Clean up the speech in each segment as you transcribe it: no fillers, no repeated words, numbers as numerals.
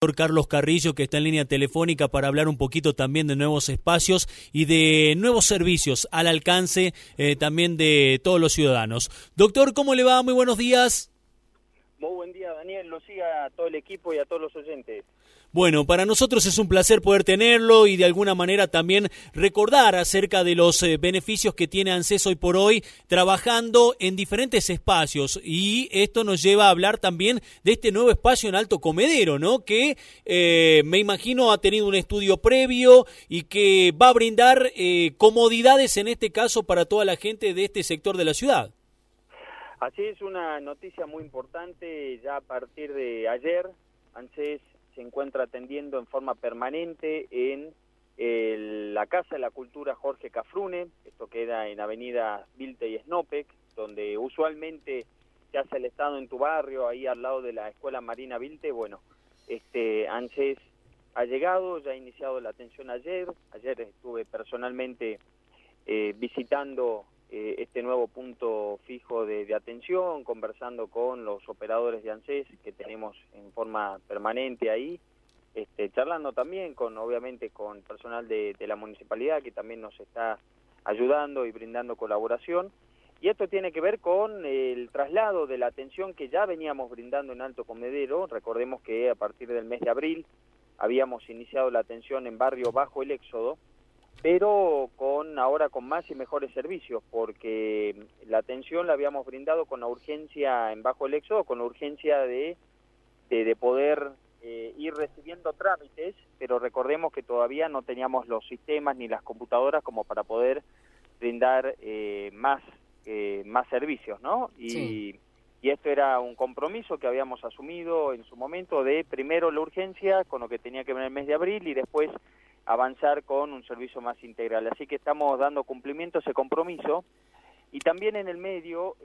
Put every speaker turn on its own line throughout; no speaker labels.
doctor Carlos Carrillo, que está en línea telefónica para hablar un poquito también de nuevos espacios y de nuevos servicios al alcance también de todos los ciudadanos. Doctor, ¿cómo le va? Muy buenos días.
Muy buen día, Daniel. Lo siga a todo el equipo y a todos los oyentes.
Bueno, para nosotros es un placer poder tenerlo y de alguna manera también recordar acerca de los beneficios que tiene ANSES hoy por hoy trabajando en diferentes espacios, y esto nos lleva a hablar también de este nuevo espacio en Alto Comedero, ¿no? Que me imagino ha tenido un estudio previo y que va a brindar comodidades en este caso para toda la gente de este sector de la ciudad.
Así es, una noticia muy importante. Ya a partir de ayer, ANSES se encuentra atendiendo en forma permanente en la Casa de la Cultura Jorge Cafrune. Esto queda en Avenida Vilte y Snopek, donde usualmente se hace el estado en tu barrio, ahí al lado de la Escuela Marina Vilte. Bueno, ANSES ha llegado, ya ha iniciado la atención ayer. Ayer estuve personalmente visitando este nuevo punto fijo de atención, conversando con los operadores de ANSES que tenemos en forma permanente ahí, charlando también obviamente con personal de la municipalidad que también nos está ayudando y brindando colaboración. Y esto tiene que ver con el traslado de la atención que ya veníamos brindando en Alto Comedero. Recordemos que a partir del mes de abril habíamos iniciado la atención en Barrio Bajo el Éxodo, pero ahora con más y mejores servicios, porque la atención la habíamos brindado con la urgencia en Bajo el Éxodo, con la urgencia de poder ir recibiendo trámites, pero recordemos que todavía no teníamos los sistemas ni las computadoras como para poder brindar más servicios, ¿no?
Sí.
Y esto era un compromiso que habíamos asumido en su momento de primero la urgencia con lo que tenía que ver en el mes de abril y después avanzar con un servicio más integral. Así que estamos dando cumplimiento a ese compromiso. Y también en el medio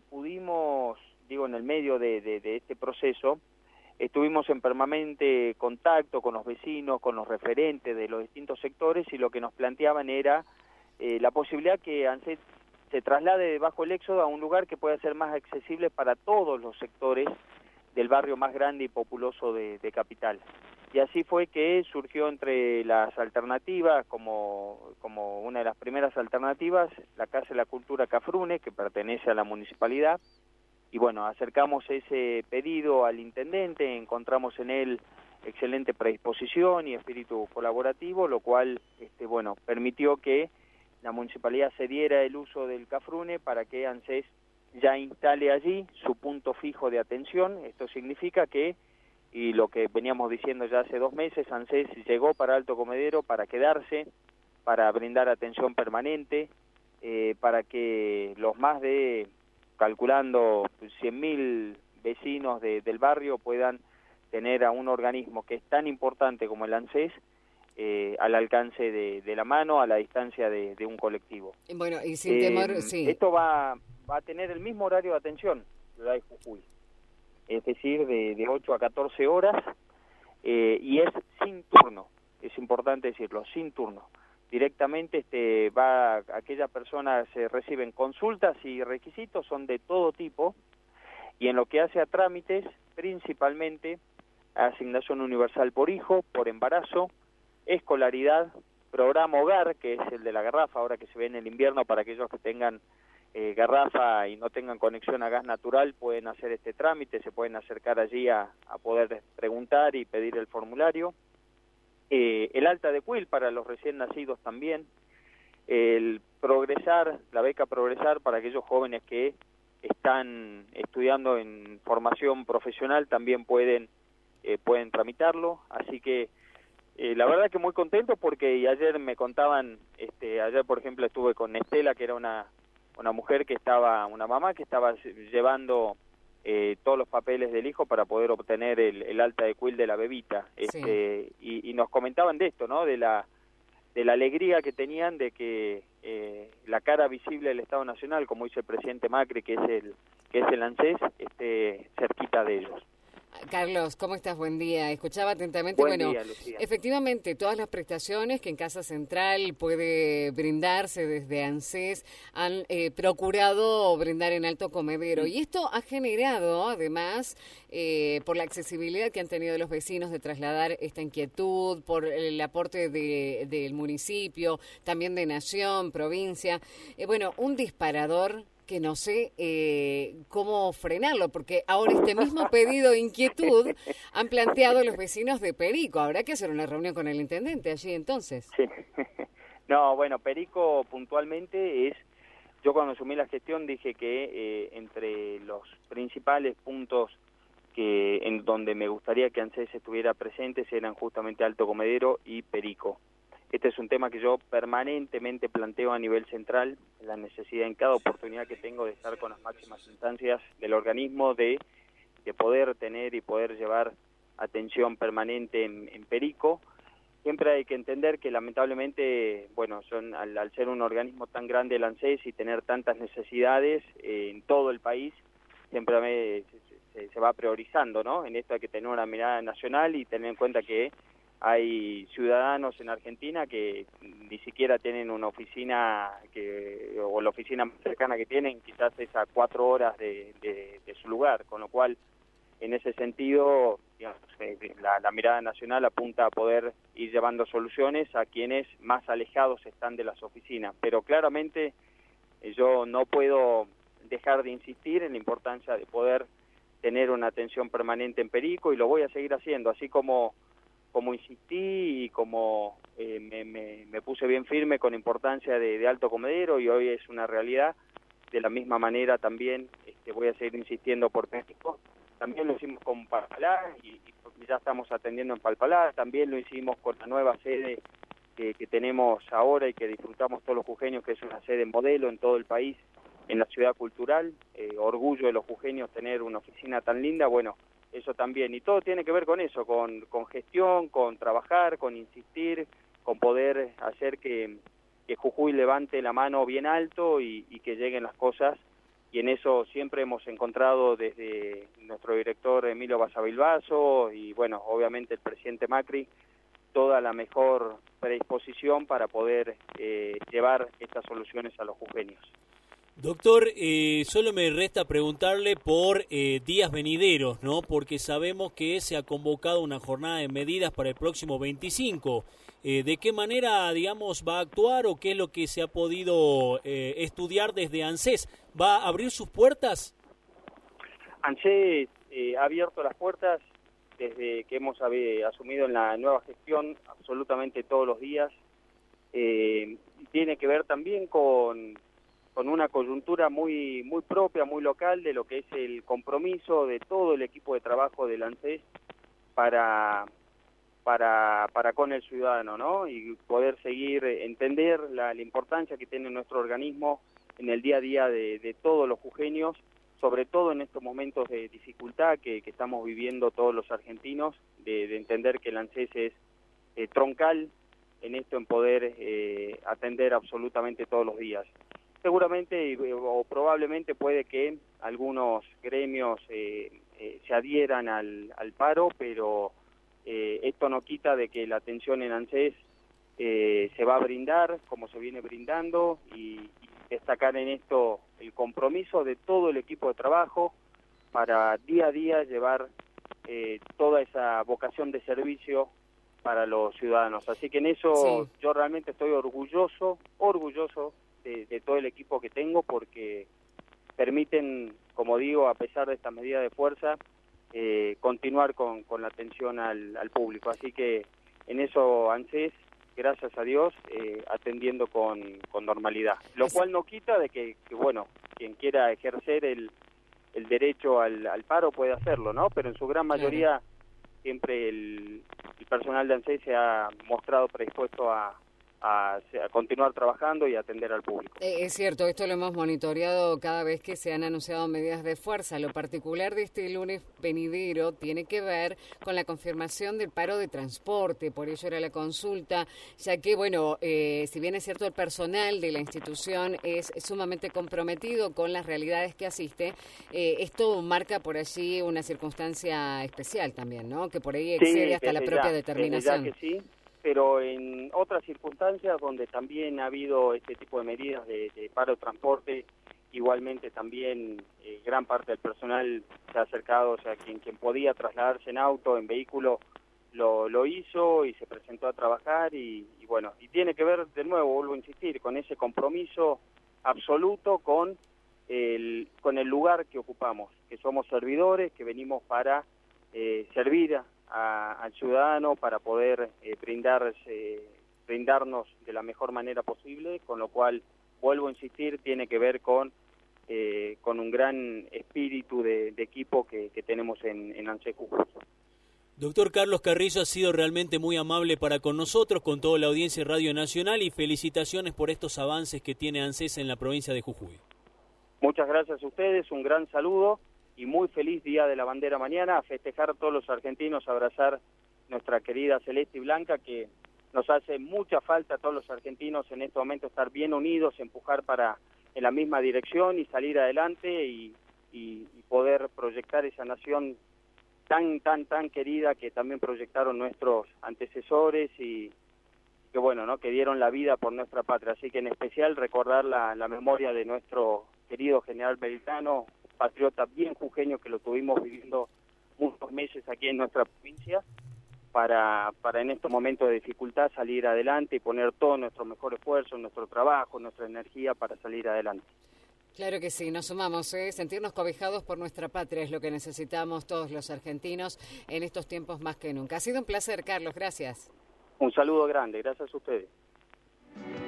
en el medio de este proceso, estuvimos en permanente contacto con los vecinos, con los referentes de los distintos sectores, y lo que nos planteaban era la posibilidad que ANSES se traslade de Bajo el Éxodo a un lugar que pueda ser más accesible para todos los sectores del barrio más grande y populoso de Capital. Y así fue que surgió entre las alternativas, como una de las primeras alternativas, la Casa de la Cultura Cafrune, que pertenece a la municipalidad. Y bueno, acercamos ese pedido al intendente, encontramos en él excelente predisposición y espíritu colaborativo, lo cual permitió que la municipalidad cediera el uso del Cafrune para que ANSES ya instale allí su punto fijo de atención. Esto significa que, y lo que veníamos diciendo ya hace 2 meses, ANSES llegó para Alto Comedero para quedarse, para brindar atención permanente, para que los más de, calculando 100.000 vecinos del barrio puedan tener a un organismo que es tan importante como el ANSES al alcance de la mano, a la distancia de un colectivo.
Bueno, y sin temor, sí.
Esto va a tener el mismo horario de atención, Ciudad de Jujuy, es decir, de 8 a 14 horas, y es sin turno, es importante decirlo, sin turno. Directamente aquellas personas reciben consultas y requisitos, son de todo tipo, y en lo que hace a trámites, principalmente asignación universal por hijo, por embarazo, escolaridad, programa hogar, que es el de la garrafa, ahora que se ve en el invierno, para aquellos que tengan garrafa y no tengan conexión a gas natural, pueden hacer este trámite, se pueden acercar allí a poder preguntar y pedir el formulario. El alta de CUIL para los recién nacidos también, el Progresar, la beca Progresar para aquellos jóvenes que están estudiando en formación profesional, también pueden tramitarlo. Así que la verdad que muy contento, porque ayer me contaban, ayer por ejemplo estuve con Estela, que era una mujer una mamá que estaba llevando todos los papeles del hijo para poder obtener el alta de CUIL de la bebita,
sí.
y nos comentaban de esto, ¿no? De la alegría que tenían de que la cara visible del Estado Nacional, como dice el presidente Macri, que es el ANSES, esté cerquita de ellos.
Carlos, ¿cómo estás? Buen día. Escuchaba atentamente.
Buen día, Lucía.
Efectivamente, todas las prestaciones que en Casa Central puede brindarse desde ANSES han procurado brindar en Alto Comedero. Y esto ha generado, además, por la accesibilidad que han tenido los vecinos de trasladar esta inquietud, por el aporte del municipio, también de Nación, provincia, un disparador que no sé cómo frenarlo, porque ahora este mismo pedido de inquietud han planteado los vecinos de Perico. Habrá que hacer una reunión con el intendente allí entonces.
Sí. No, bueno, Perico puntualmente yo cuando asumí la gestión dije que entre los principales puntos en donde me gustaría que ANSES estuviera presentes eran justamente Alto Comedero y Perico. Este es un tema que yo permanentemente planteo a nivel central, la necesidad en cada oportunidad que tengo de estar con las máximas instancias del organismo, de poder tener y poder llevar atención permanente en Perico. Siempre hay que entender que lamentablemente, al ser un organismo tan grande el ANSES y tener tantas necesidades en todo el país, siempre se va priorizando, ¿no? En esto hay que tener una mirada nacional y tener en cuenta que hay ciudadanos en Argentina que ni siquiera tienen una oficina o la oficina más cercana que tienen quizás es a 4 horas de su lugar, con lo cual en ese sentido digamos, la mirada nacional apunta a poder ir llevando soluciones a quienes más alejados están de las oficinas, pero claramente yo no puedo dejar de insistir en la importancia de poder tener una atención permanente en Perico y lo voy a seguir haciendo, así como insistí y como me puse bien firme con la importancia de Alto Comedero y hoy es una realidad, de la misma manera también voy a seguir insistiendo por Perico. También lo hicimos con Palpalá y ya estamos atendiendo en Palpalá, también lo hicimos con la nueva sede que tenemos ahora y que disfrutamos todos los jujeños, que es una sede modelo en todo el país, en la ciudad cultural, orgullo de los jujeños tener una oficina tan linda, eso también, y todo tiene que ver con eso, con gestión, con trabajar, con insistir, con poder hacer que Jujuy levante la mano bien alto y que lleguen las cosas, y en eso siempre hemos encontrado desde nuestro director Emilio Basavilbaso y obviamente el presidente Macri, toda la mejor predisposición para poder llevar estas soluciones a los jujeños.
Doctor, solo me resta preguntarle por días venideros, ¿no? Porque sabemos que se ha convocado una jornada de medidas para el próximo 25. ¿De qué manera, va a actuar o qué es lo que se ha podido estudiar desde ANSES? ¿Va a abrir sus puertas?
ANSES ha abierto las puertas desde que hemos asumido en la nueva gestión absolutamente todos los días. Tiene que ver también con una coyuntura muy propia, muy local, de lo que es el compromiso de todo el equipo de trabajo del ANSES para con el ciudadano, ¿no? Y poder seguir, entender la importancia que tiene nuestro organismo en el día a día de todos los jujeños, sobre todo en estos momentos de dificultad que estamos viviendo todos los argentinos, de entender que el ANSES es troncal en esto, en poder atender absolutamente todos los días. Seguramente o probablemente puede que algunos gremios se adhieran al paro, pero esto no quita de que la atención en ANSES se va a brindar como se viene brindando y destacar en esto el compromiso de todo el equipo de trabajo para día a día llevar toda esa vocación de servicio para los ciudadanos. Así que en eso yo realmente estoy orgulloso de todo el equipo que tengo porque permiten, como digo, a pesar de esta medida de fuerza, continuar con la atención al público. Así que en eso ANSES, gracias a Dios, atendiendo con normalidad. Lo cual no quita de que quien quiera ejercer el derecho al paro puede hacerlo, ¿no? Pero en su gran mayoría siempre el personal de ANSES se ha mostrado predispuesto a a continuar trabajando y atender al público.
Es cierto, esto lo hemos monitoreado cada vez que se han anunciado medidas de fuerza. Lo particular de este lunes venidero tiene que ver con la confirmación del paro de transporte, por ello era la consulta, ya que, bueno, si bien es cierto el personal de la institución es sumamente comprometido con las realidades que asiste, esto marca por allí una circunstancia especial también, ¿no? Que por ahí excede hasta la propia determinación.
Desde ya que sí. Pero en otras circunstancias donde también ha habido este tipo de medidas de paro de transporte, igualmente también gran parte del personal se ha acercado, o sea, quien podía trasladarse en auto, en vehículo, lo hizo y se presentó a trabajar y bueno, y tiene que ver, de nuevo, vuelvo a insistir, con ese compromiso absoluto con el lugar que ocupamos, que somos servidores, que venimos para servir al ciudadano, para poder brindarnos de la mejor manera posible, con lo cual, vuelvo a insistir, tiene que ver con un gran espíritu de equipo que tenemos en ANSES Jujuy.
Doctor Carlos Carrizo ha sido realmente muy amable para con nosotros, con toda la audiencia de Radio Nacional, y felicitaciones por estos avances que tiene ANSES en la provincia de Jujuy.
Muchas gracias a ustedes, un gran saludo y muy feliz Día de la Bandera mañana, a festejar a todos los argentinos, a abrazar nuestra querida celeste y blanca, que nos hace mucha falta a todos los argentinos en este momento estar bien unidos, empujar en la misma dirección y salir adelante y poder proyectar esa nación tan querida que también proyectaron nuestros antecesores y que bueno, ¿no?, que dieron la vida por nuestra patria. Así que en especial recordar la memoria de nuestro querido general Belgrano, patriota bien jujeño, que lo tuvimos viviendo muchos meses aquí en nuestra provincia, para en estos momentos de dificultad salir adelante y poner todo nuestro mejor esfuerzo, nuestro trabajo, nuestra energía para salir adelante.
Claro que sí, nos sumamos, sentirnos cobijados por nuestra patria es lo que necesitamos todos los argentinos en estos tiempos más que nunca. Ha sido un placer, Carlos, gracias.
Un saludo grande, gracias a ustedes.